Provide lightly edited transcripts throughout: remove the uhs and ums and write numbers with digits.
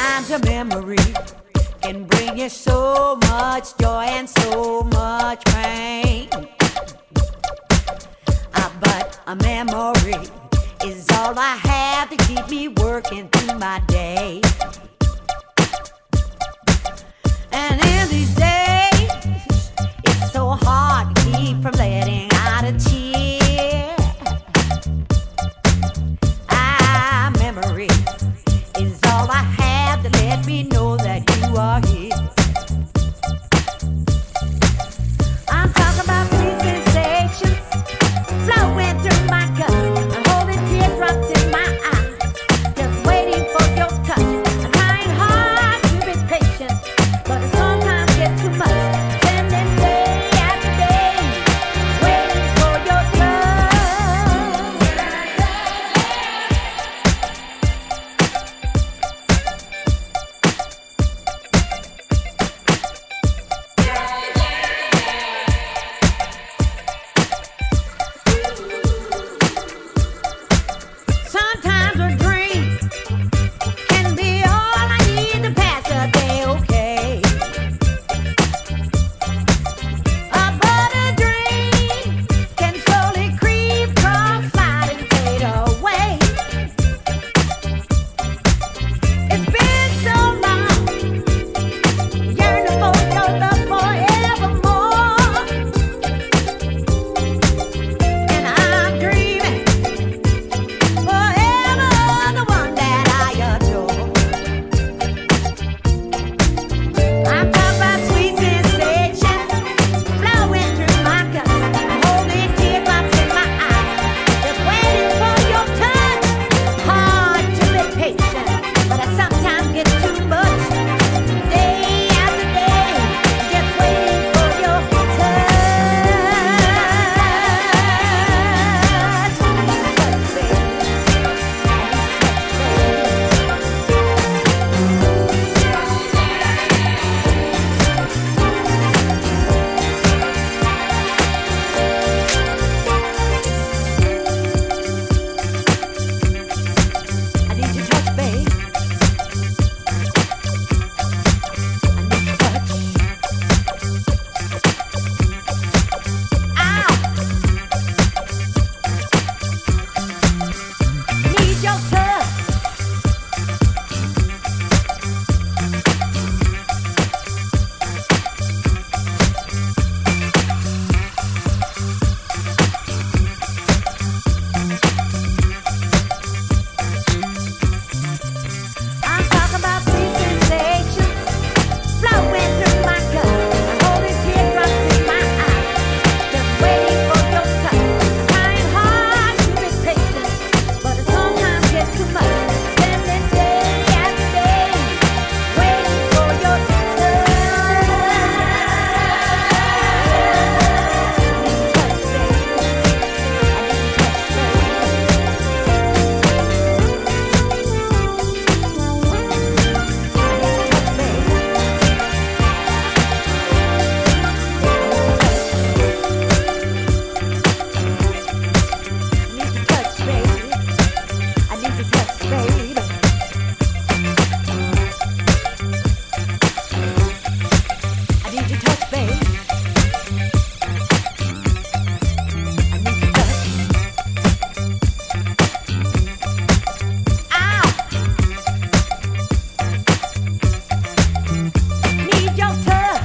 Sometimes a memory can bring you so much joy and so much pain. But a memory is all I have to keep me working through my day. And in these days, it's so hard to keep from letting out a tear. Memory is all I have to let me know that you are here. I'm talking about sweet sensations flowing through my guts and holding teardrops in my eyes, just waiting for your touch. I'm trying hard to be patient, but it sometimes gets too much. Spending day after day, waiting for your touch. Sometimes a dream can be all I need to pass a day, okay? But a dream can slowly creep, crawl, slide, and fade away. It's been so long, yearning for your love forevermore. And I'm dreaming forever the one that I adore. I'm talking about sweet sensations flowing through my guts, holding teardrops in my eyes, just waiting for your touch. Hard to be patient, but I sometimes get too much. Day after day, just waiting for your touch. Touch, baby. I need your touch, babe. I need your touch. Ow! Need your touch. I'm talking about sweet sensations flowing through my guts, holding teardrops in my eyes, just waiting for your touch. Trying hard to be patient, but it sometimes gets too much. Spending day after day, waiting for your touch. I need your touch, baby. I need your touch, baby. I need your touch. Ow! Need your touch.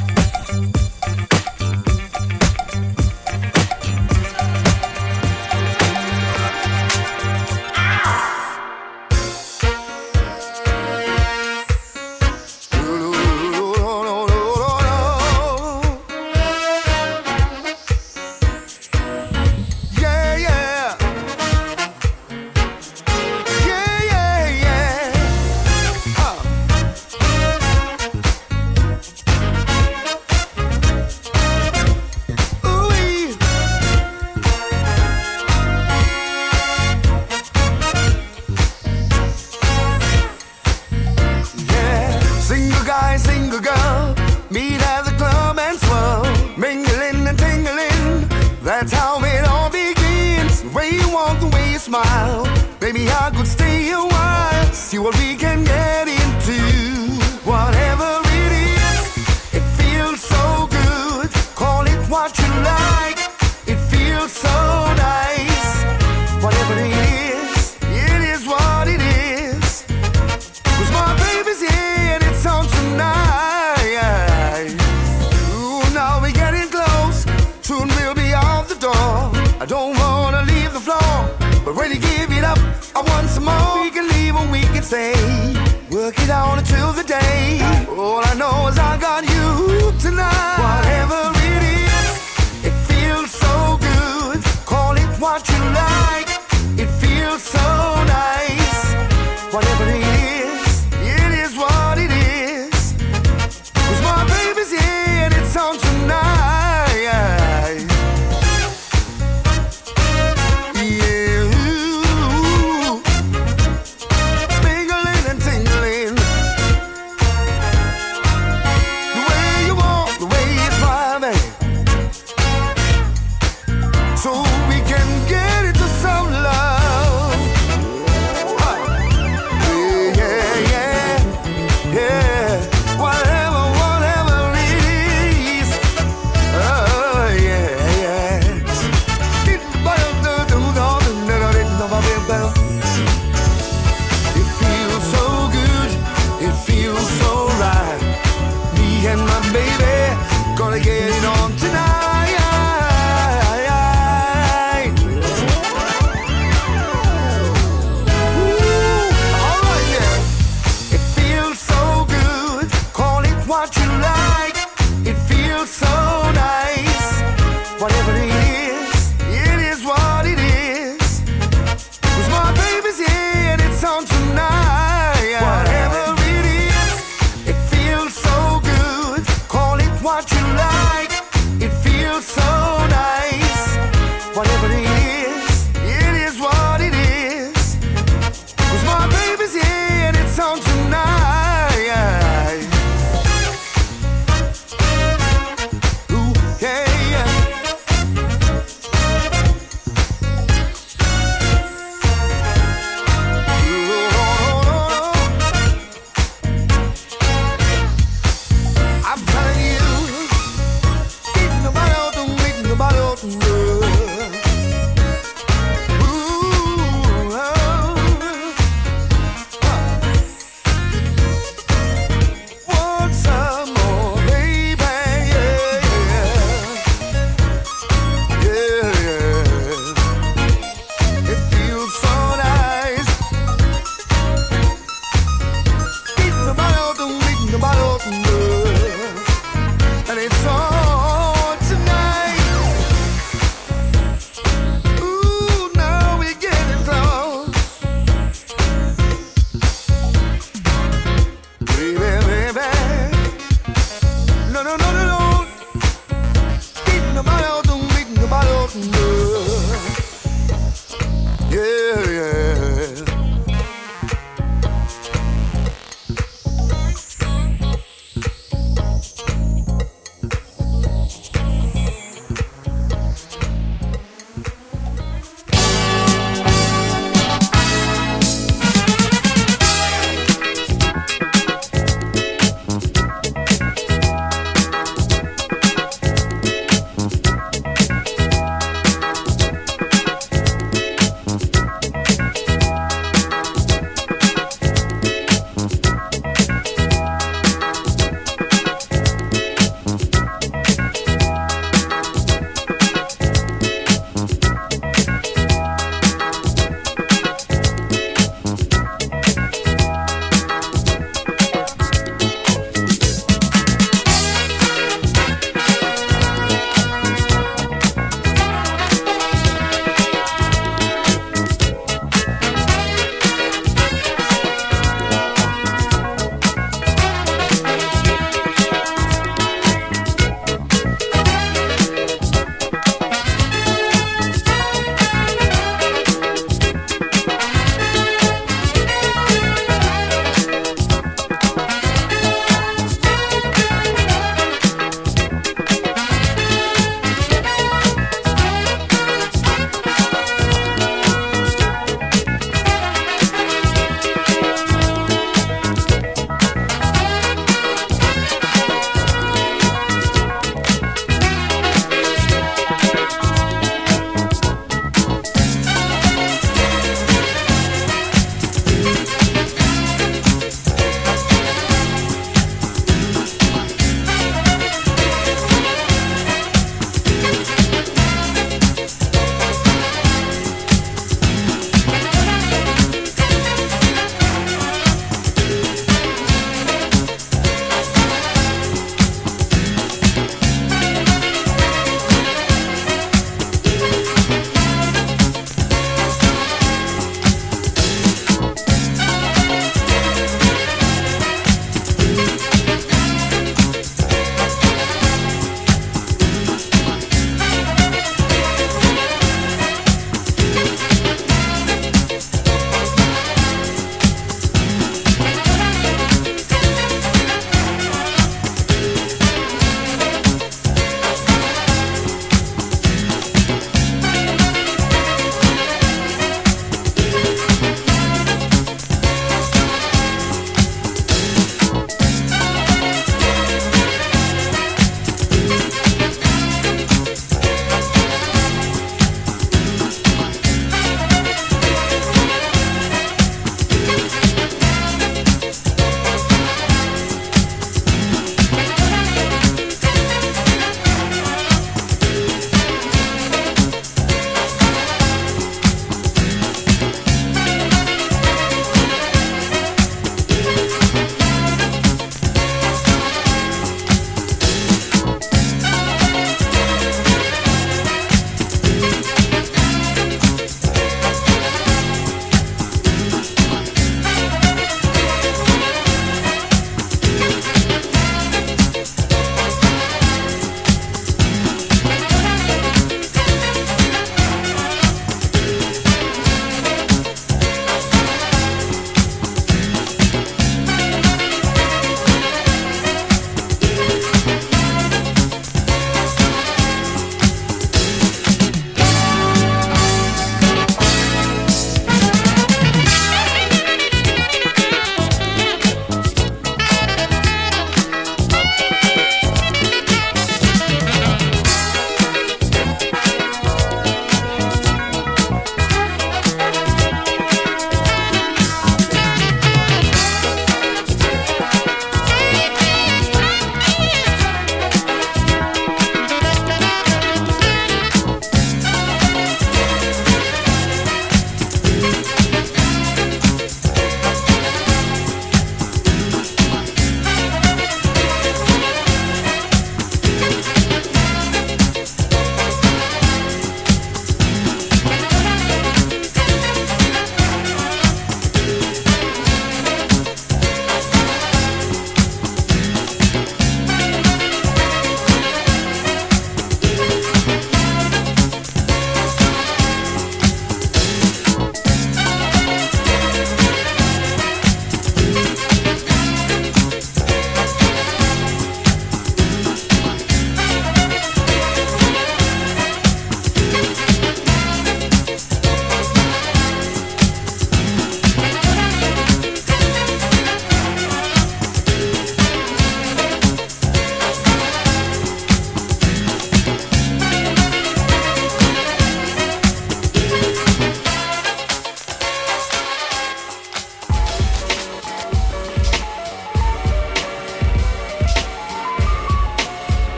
Yeah, yeah. Yeah, yeah, yeah. Ooh-wee. Yeah. Single guy, single girl, meet at the club and swirl, mingling and tingling. That's how it all begins. The way you walk, the way you smile, baby, I could stay a while. See what we can get into. say, work it out until the day. All I know is I got you tonight. Whatever it is, it feels so good. Call it what you like, it feels so nice. Whatever it is what it is. 'Cause my baby's here and it's on tonight. Yeah. Mingling and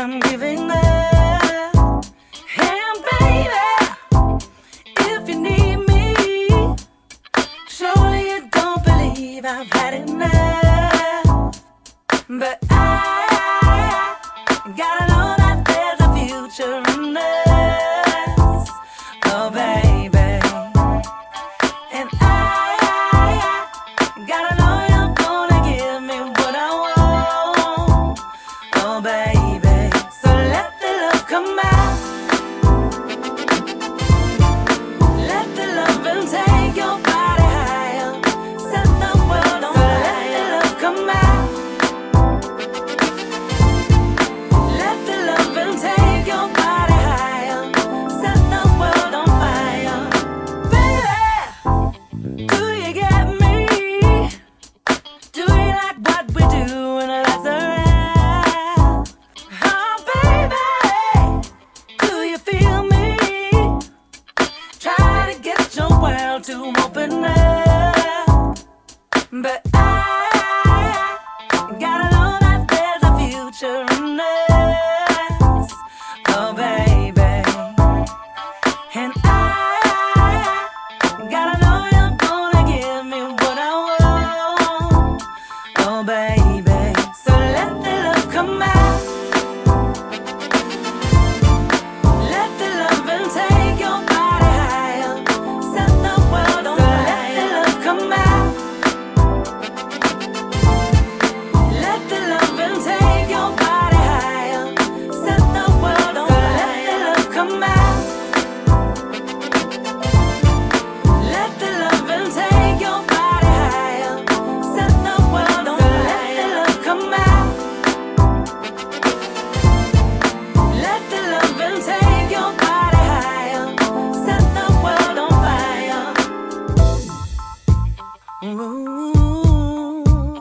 I'm giving up. And baby, if you need me, surely you don't believe I've had enough. But I gotta know that there's a future in us. Oh baby, and I gotta know you're gonna give me what I want. Oh baby, so let the love come out. Let the love and take your body higher. Set the world on fire. Let the love come out. Let the love and take your body higher. Set the world on fire. Baby, do you get me? Do you like what we do when the lights are out? Oh baby, do you feel me? Try to get your world to open up. But I gotta know that there's a future in us. Oh baby, and I gotta know you're gonna give me what I want. Oh baby, so let the love come out. Let the love and take your body higher. Set the world on fire. Let the love come out. Let the love and take your body higher. Set the world on fire. Let the love come out. Let the love and take your body higher. Set the world on fire. Let the love come out. Let the love and take your body higher. Set the world on fire. Ooh,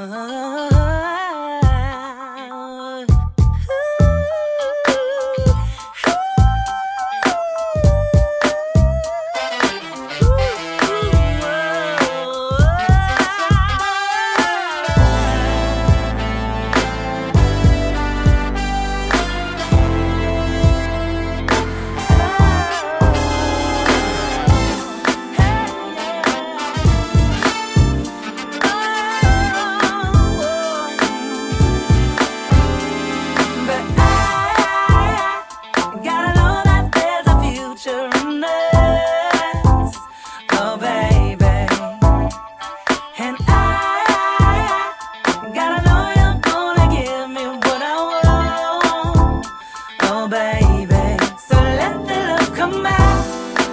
but I gotta know that there's a future in us. Oh baby, and I gotta know you're gonna give me what I want. Oh baby, so let the love come out.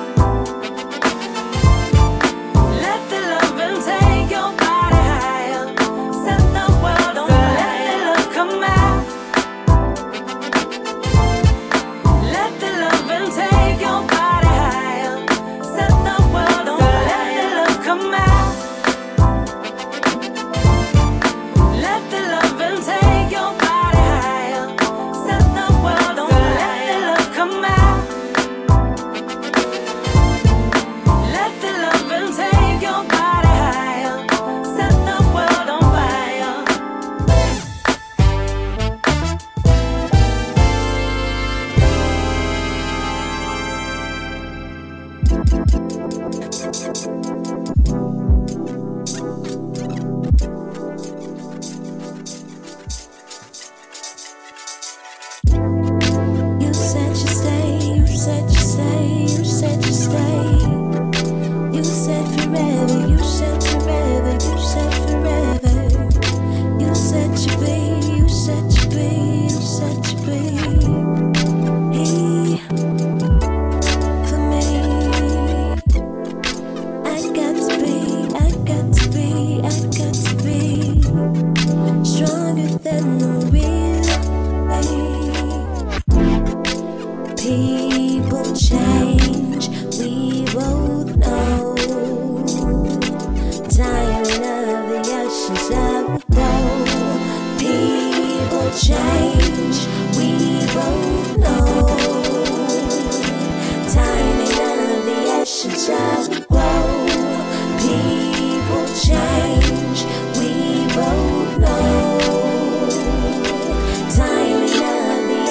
Let the love and take your body higher. Set the world on fire. Let the love come out. Let the love and take your body higher. Set the world on fire. Let the love come out. Let the love and take your body higher. Set the world on fire. Let the love come out. Let the love and take your body higher. Set the world on fire. You said you stay, you said you stay, you said you stay. You said forever, you said forever, you said forever. You said you be, you said you be, you said you be. For me, I got to be, I got to be, I got to be stronger than the real me. People change, we both know. Tiring of the oceans that will grow. People change, we both know. Tiring of the oceans that will grow. People change, we both know. Tiring of the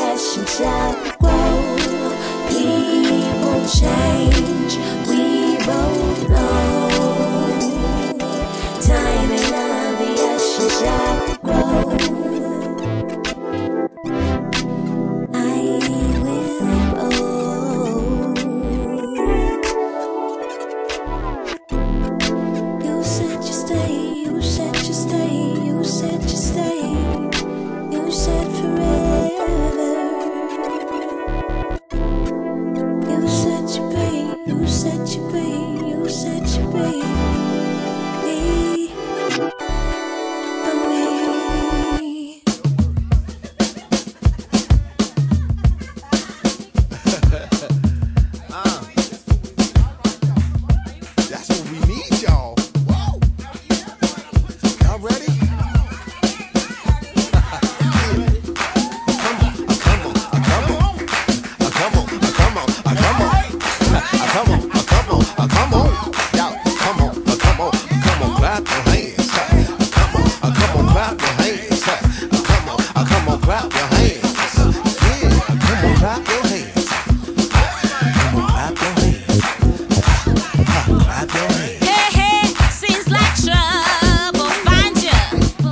clap your hands. Yeah, come on, clap your hands. Come on, clap your hands. Clap your hands. Hey, hey, seems like trouble finds you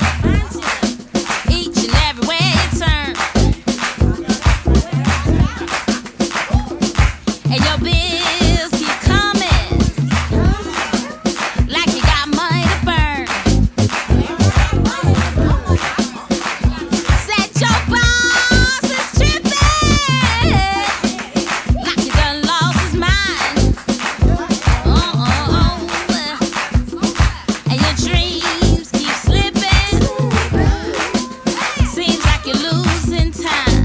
each and everywhere you turn, and your bills keep coming like you got money to burn. Said your boss is tripping like you done lost his mind. And your dreams keep slipping. Seems like you're losing time.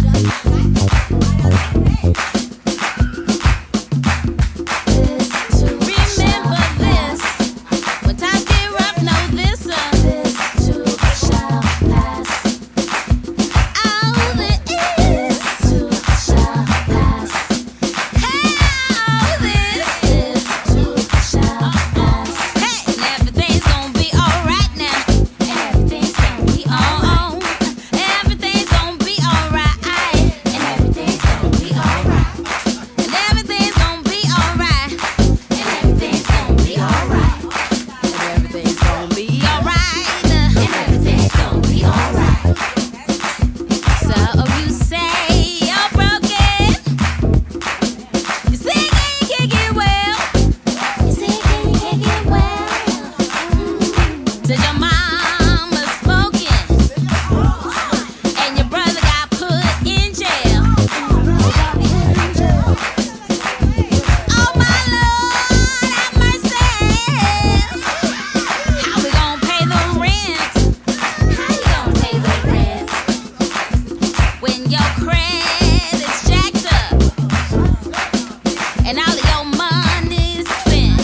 Remember this. When times get rough, know this. This too shall pass. All this too shall pass. How this too shall pass. Hey, and everything's gonna be alright now. And everything's gonna be on. Everything's gonna be alright. And everything's gonna be alright. And everything's gonna be alright. And everything's gonna be alright. And everything's gonna be alright. And everything's gonna be alright. So you say you're broken. You say you can't get well. You say you can't get well. Said your mama's smoking, and your brother got put in jail. Oh my Lord, have mercy. How we gonna pay the rent? How you gonna pay the rent when your credit's jacked up and all of your money's spent?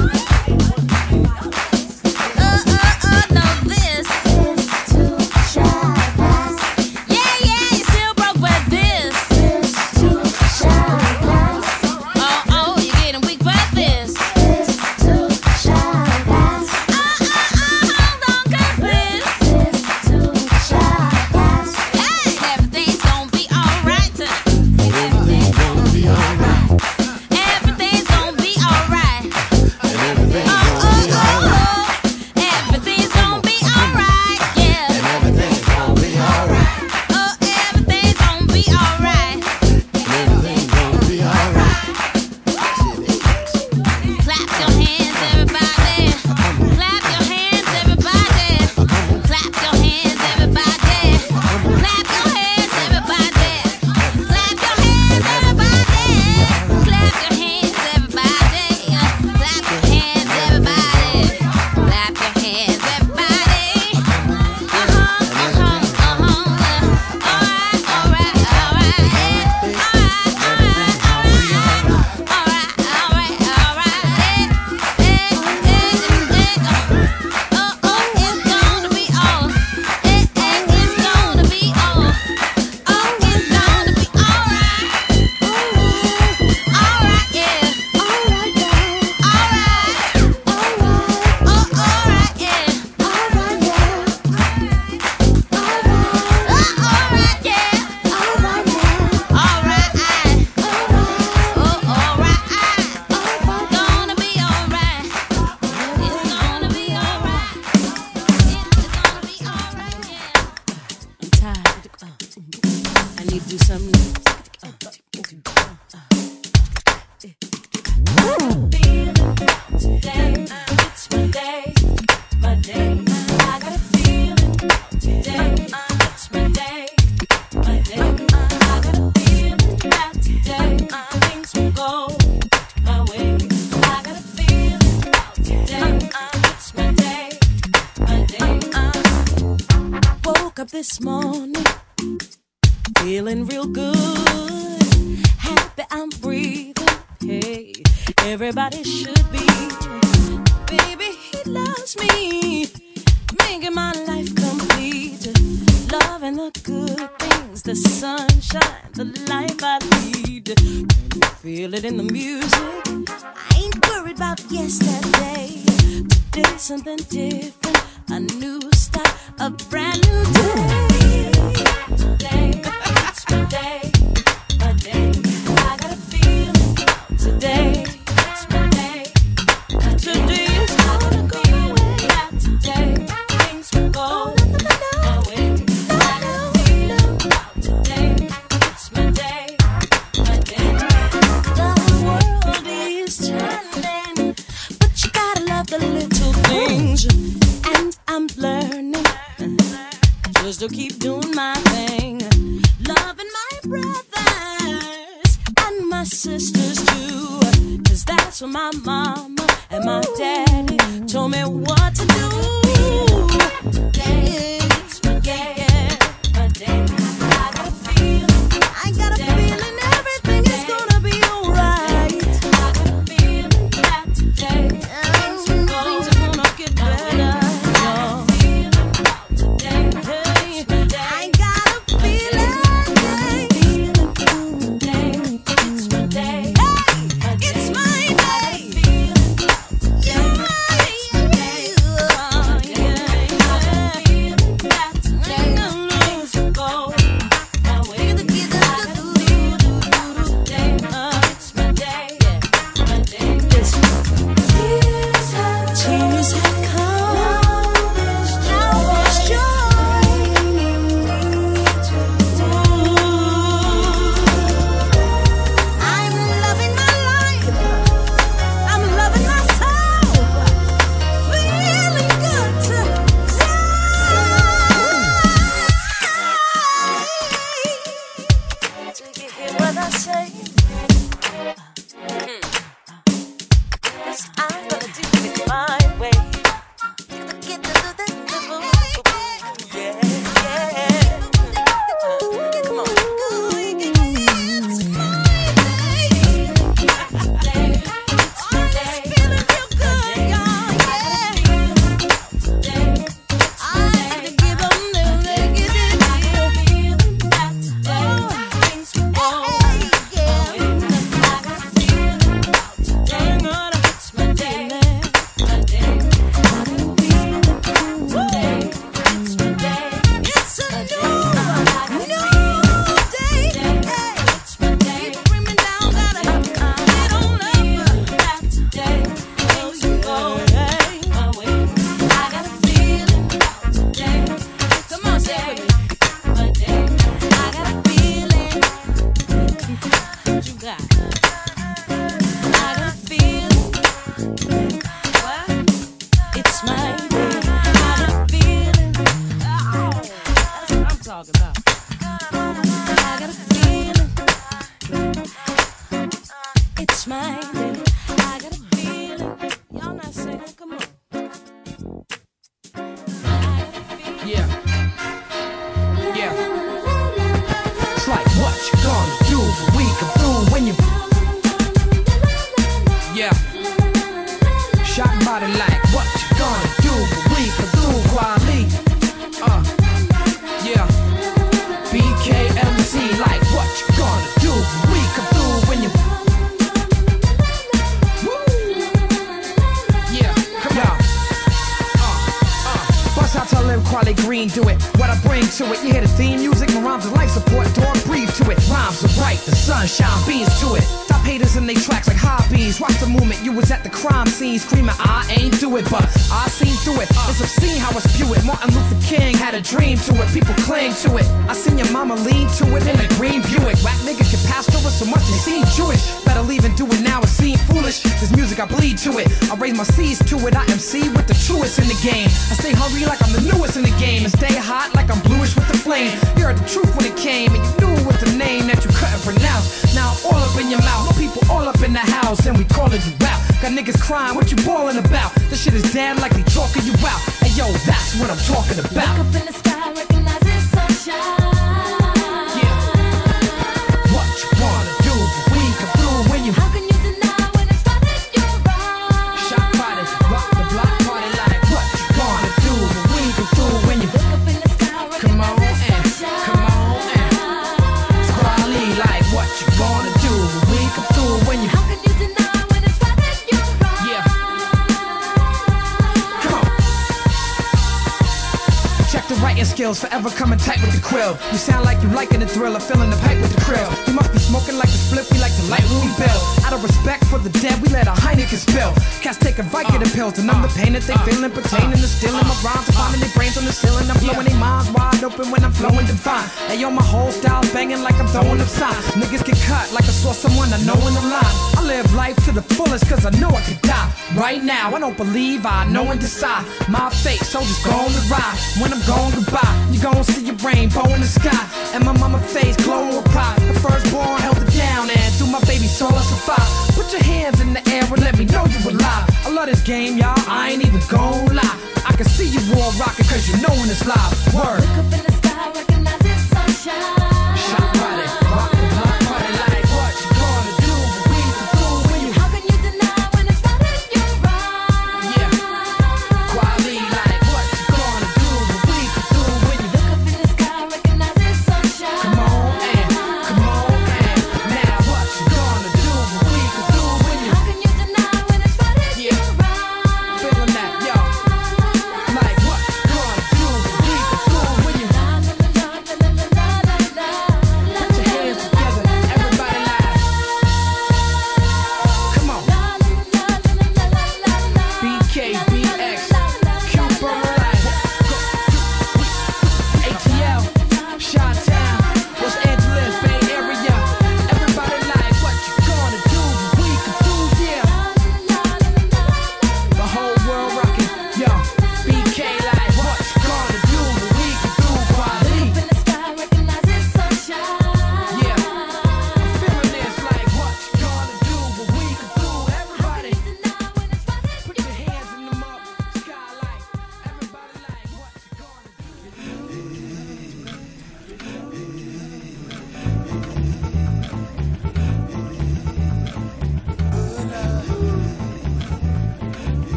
No, this too shall pass. Yeah, yeah, you still broke, but this too shall pass. Oh, you're getting weak, but this too shall pass. Hold on, 'cause this too shall pass. Hey, everything's gonna be alright. Everything's gonna be alright. Everything's gonna be alright. And everything's gonna be alright. Everything's gonna be alright. Yeah. And everything's gonna be alright. Oh, everything's gonna be alright. And everything's gonna be alright. Clap your hands, everybody. Clap your hands, everybody. Clap your hands, everybody. Clap your hands, everybody. Clap your hands, everybody. Clap your hands, everybody. Clap your hands, everybody. Clap your hands, everybody. All right. I need to do something new. Today, it's my day, my day. I got a feeling today, it's my day, my day. I got a feeling that today things will go my way. I got a feeling today, it's my day, my day. Woke up this morning feeling real good, happy I'm breathing. Hey, everybody should be. Baby, he loves me, making my life complete. Loving the good things, the sunshine, the life I lead. Can you feel it in the music? I ain't worried about yesterday. Today's something different, a new start, a brand new day. Today my thing. Loving my brothers and my sisters too. 'Cause that's what my mama and my daddy told me what to do. It's my day, my day. I got a feeling everything is gonna be alright. I got a feeling that today things are gonna get better. I got a feeling it's my day. It's my day. Tears have come, now there's joy. I'm loving my life, I'm loving my soul, feeling good today. Do you hear what I say? I'm gonna do it my way. Yeah, yeah. Come on. It's my day. Feeling real good, y'all. Yeah. I have to give them the negative. It's my day. I got a feeling. That's what I'm talking about. I got a feeling. It's my day. I got a feeling. Y'all not singing? Come on. Yeah. Yeah. It's like what you gonna do for we come through when you. Yeah. Shot body like what you gonna do for we come through quality. Yeah. BKMC like what you gonna do for we come through when you. Woo. Yeah. Come on. Bust out to live quality green, do it. What I bring to it, you hear the theme music, my rhymes are life support, dog breathe to it. Rhymes are bright, the sunshine beams to it. Stop haters in they tracks like hobbies. Watch the movement, you was at the crime scene screaming, I ain't do it, but I seen through it. It's obscene how I spew it. Martin Luther King had a dream to it, people cling to it. I seen your mama lean to it in a green Buick. Whack niggas get passed over so much they seem Jewish. Better leave and do it now, it seem foolish. This music I bleed to it, I raise my C's to it. I MC with the truest in the game. I stay hungry like I'm the newest in the game, and stay hot like I'm bluish with the flame. You heard the truth when it came, and you knew it was the name that you couldn't pronounce. Now I'm all up in your mouth, people all up in the house, and we calling you out. Got niggas crying, what you ballin' about? This shit is dead like they talking you out. Hey yo, that's what I'm talking about. Look up in the sky, recognize it's sunshine. Yeah. What you wanna do when we come through when you. How can you deny when it's right in your eyes? Shot bodies, rock the block party like what you gonna do when we come through when you. Look up in the sky, Come on recognize and, it's sunshine. come on and. Squally like what you gonna do when we come through when you. How can you deny when it's right in your eyes? Yeah. Come on. Check the writing skills, forever coming tight with the quill. You sound like you liking the thrill of filling the pipe with the krill. You must be smoking like a spliff, we like to light when we build. Out of respect for the dead, we let a Heineken spill. Cats taking Vicodin pills, and I'm the pain that they feeling, pertaining to stealing my rhymes, finding their brains on the ceiling. I'm blowing their minds wide open when I'm flowing divine. Hey, yo, my whole style's banging like I'm throwing up signs. Niggas get cut like I saw someone I know in the line. I live life to the fullest, cause I know I could die. Right now, I don't believe I know and decide. My fate, so just go on the ride. When I'm gone, goodbye, you gon' see your rainbow in the sky. And my mama face glowing with pride. The firstborn held it down, and through my baby soul I survive. Put your hands in the air and let me know you alive. I love this game, y'all, I ain't even gon' lie. I can see you all rockin' cause you know when it's live. Word. Look up in the sky, recognize it's sunshine. Shot party, rock the block party like what you gonna do? But we can do when you. How can you deny when it's right in your eyes? Yeah. Quality like what you gonna do? But we can do when you. Look up in the sky, recognize it's sunshine. Come on and now what you gonna do? But we can do when you. How can you deny when it's right in Yeah. your eyes? Feeling that, yo. Like what you gonna do? But we can do when you. Now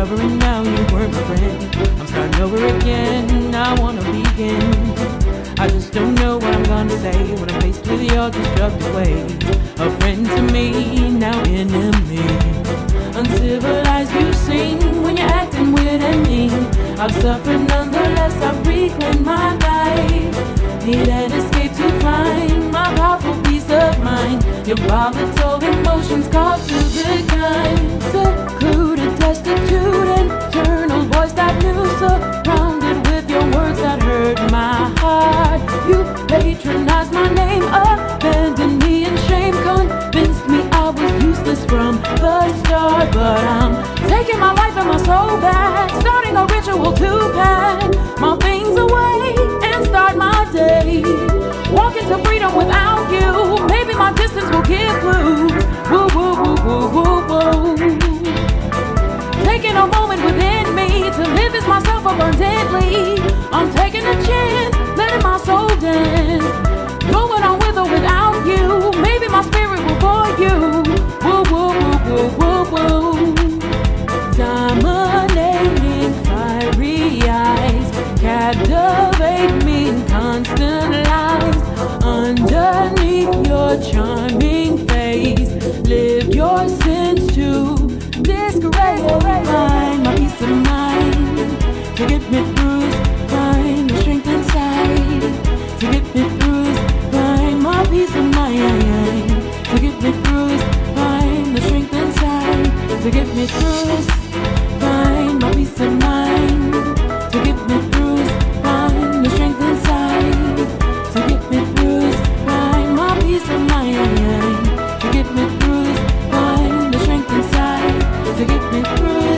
discovering now you weren't my friend. I'm starting over again, I wanna begin. I just don't know what I'm gonna say when I'm faced with your destructive ways. A friend to me, now enemy. Uncivilized you seem when you're acting weird and mean. I've suffered nonetheless, I've reclaimed my life. Need an escape to find my powerful peace of mind. Your volatile emotions call to the kind. Secluded, destitute, internal voice that knew. Surrounded with your words that hurt my heart. You patronized my name, abandoned me in shame. Convinced me I was useless from the start. But I'm taking my life and my soul back. Starting a ritual to pack my things away and start my day. Walk into freedom without you. Maybe my distance will give clues. Woo, woo, woo, woo, woo, woo. Taking a moment within me to live as myself abundantly. I'm taking a chance, letting my soul dance. Going on with or without you. Maybe my spirit will bore you. Woo, woo, woo, woo, woo, woo. Dominating fiery eyes, captivate me in constant lies. Underneath your charming face, live your sins to disgrace. Find my peace of mind to get me through. Find the strength inside to get me through. Find my peace of mind to get me through. Find the strength inside to get me through. Find my peace of mind to get me through. Find the strength inside to get me through. Find my peace of mind to get me through. Find the strength inside to get me through.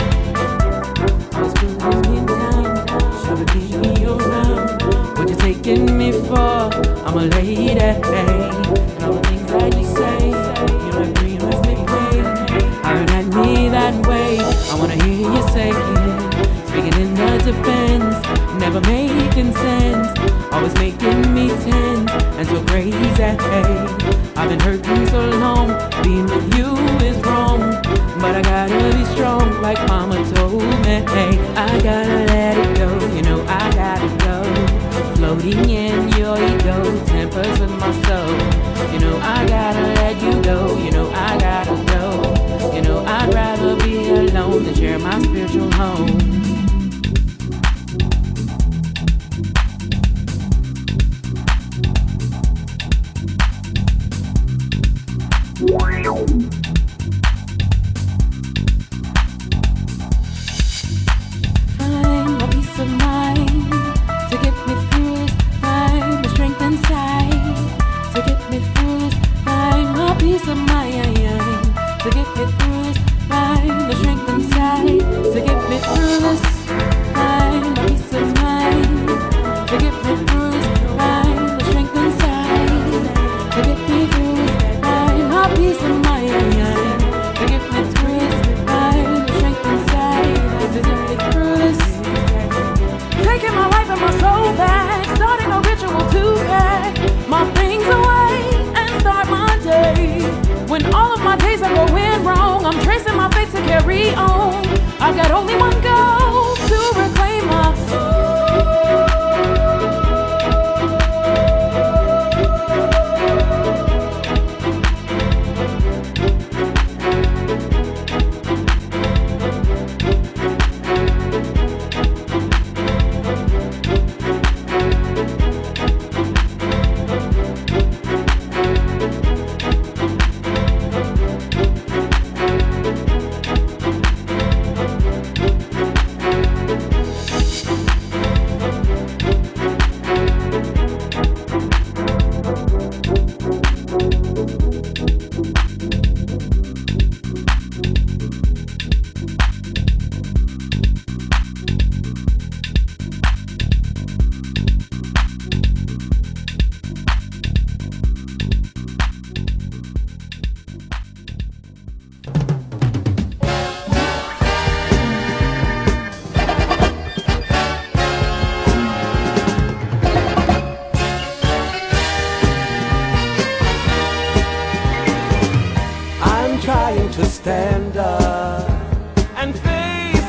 I was losing me in time, should have keep me around. What you taking me for? I'm a lady, and all the things that you say, you don't agree with me. Iron at me that way. I wanna hear you say it, speaking in the defense, never making sense, always making me tense and so crazy. I've been hurting so long, being with you is wrong, but I gotta be strong like mama told me. I gotta let it go, you know I gotta go. Floating in your ego, tempers with my soul. You know I gotta let you go, you know I gotta go. You know I'd rather be alone than share my spiritual home. Find my peace of mind to get me through this. Find the strength inside to get me through this. Find my peace of mind to get me through this. Find the strength inside to get me through this. Find my peace of mind to get me through this. Find the strength inside to get me through this. Find my peace of mind to get me through this. Find the strength inside to get me through this. Taking my life and my soul back, starting a ritual to pack my things away and start my day. When all of my days are going wrong, I'm tracing my fate to carry on. I've got only one goal, to reclaim my soul. Stand up and face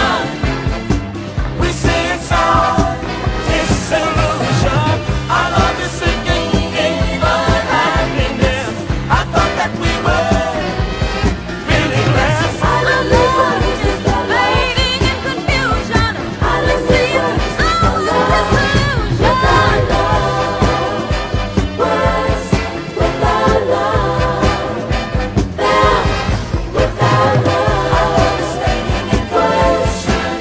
We say it's all disillusion. Our love is sinking in unhappiness. I thought that we were really blessed. Our love is just fading in confusion. We see it's all disillusion. Words without love, them without love, Staying in confusion.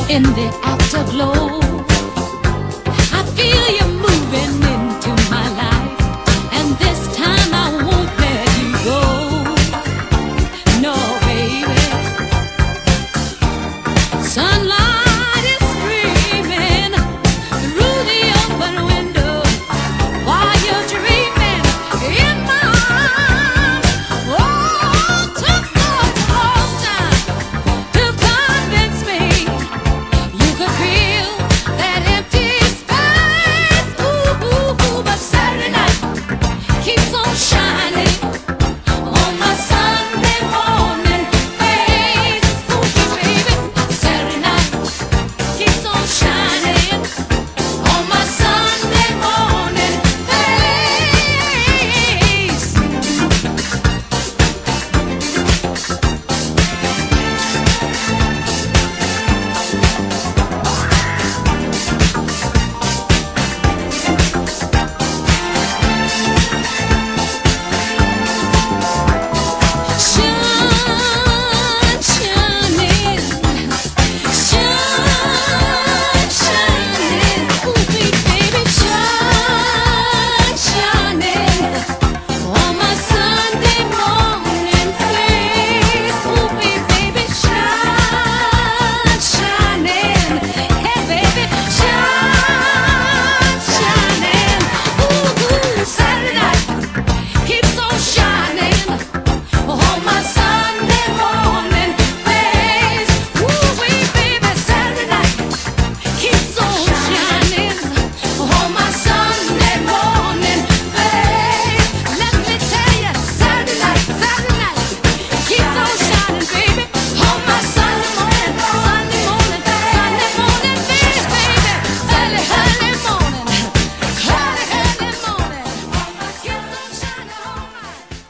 in the afterglow. I feel you moving into my life, and this time I won't let you go. No, baby. Sunlight is streaming through the open window while you're dreaming in my arms. Oh, took a long time to convince me you could feel that empty space. Ooh, ooh, ooh, but Saturday night keeps on shining on my Sunday morning face. Ooh, baby, Saturday night keeps on shining on my Sunday morning face. Saturday night keeps on shining on my Sunday morning face. Ooh, baby, Saturday night keeps on shining on my Sunday morning face. Let me tell you, Saturday night keeps on shining, baby, on my Sunday morning face, baby. Early morning, keeps on shining on my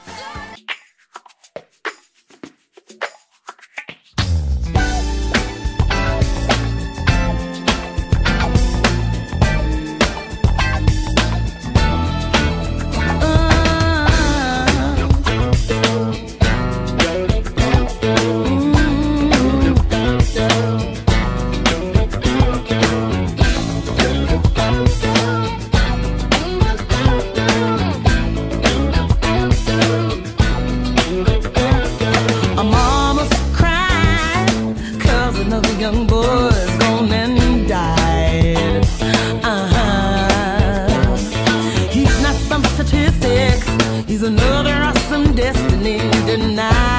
A mama's crying 'cause another young boy's gone and died. He's not some statistic, he's another awesome destiny denied.